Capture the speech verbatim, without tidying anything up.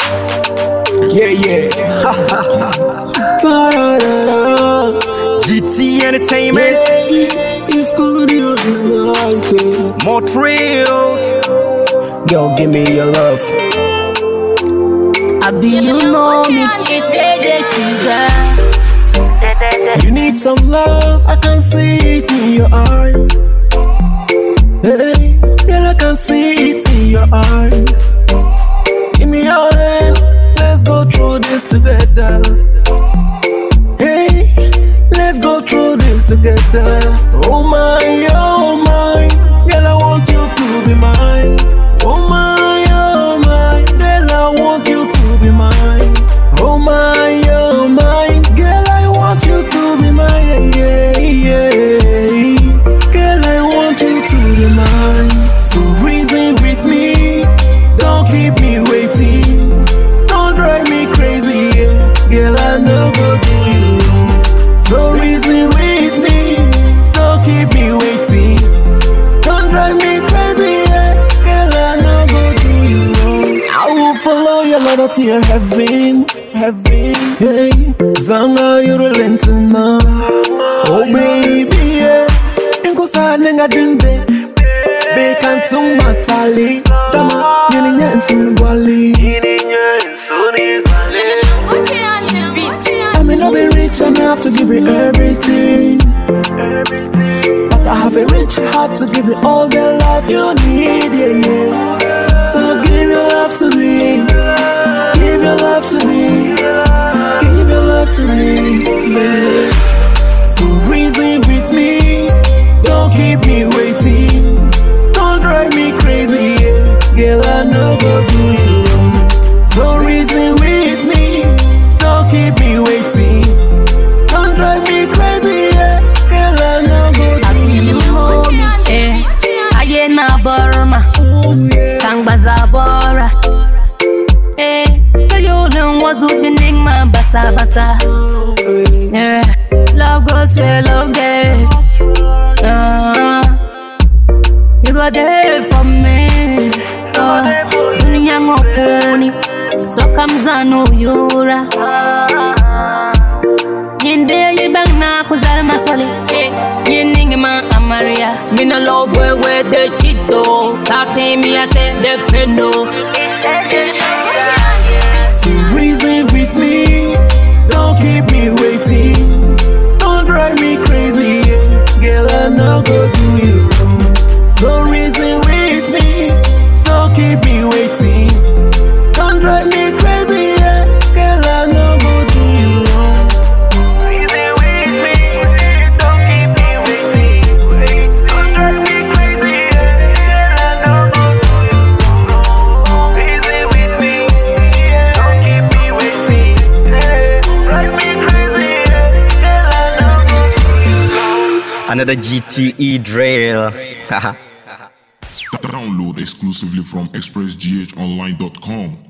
Yeah, yeah. G T Entertainment. Yeah, it's good, you like it. More thrills. Girl, give me your love. I be you know me, it's A J Sugar. You need some love, I can see it in your eyes. Hey, girl, I can see it in your eyes. Give me your hand, let's go through this together. Hey, let's go through this together. Oh my, oh my, girl, I want you to be mine. Oh my, oh my, girl, I want you to be mine. Oh my, oh my, girl, I want you to be mine. Yeah, yeah, girl, I want you to be mine. So reason with me, don't keep me waiting. Don't drive me crazy, yeah. Girl, I know go do you wrong. So reason with me, don't keep me waiting. Don't drive me crazy, yeah. Girl, I know go do you wrong. I will follow your ladder to your heaven, heaven. Hey, Zanga, you're relenting now. Oh baby, yeah. Inko sa nenga jinde. Bekan tung matali. Tama, nini nyansun wali. I may not be rich enough to give you everything, but I have a rich heart to give you all the love you need, yeah, yeah. So give your love to me, give your love to me, give your love to me, yeah. So reason with me, don't keep me waiting, don't drive me crazy, yeah. Girl, I know go do you wrong. So reason with me, don't keep me waiting. Don't drive me crazy, yeah. Girl, I know go do you wrong. Eh, aye na Burma, Kang Bazabora. Eh, kayo lang wazo dining ma basa basa. Yeah, love goes where love goes. Uh, you got there for me. Oh, dunia ngoponi, so comes I know you're. Yinde yibang na kuzara masole, eh. Yinding ma amaria, me no love where where the chito. Talk to me, I say the friendo. So reason with me, don't keep me waiting. Don't drive me crazy, yeah. Girl, I know go do you wrong. So reason with me, don't keep me waiting. Don't drive me crazy, yeah. Girl, I know go do you wrong. Reason with me, don't keep me waiting. Don't drive me crazy, yeah. Girl, I know go do you wrong. Reason with me, don't keep me waiting. Don't drive me crazy, yeah. Girl, I know go do you wrong. Another G T E drill. Download exclusively from express g h online dot com.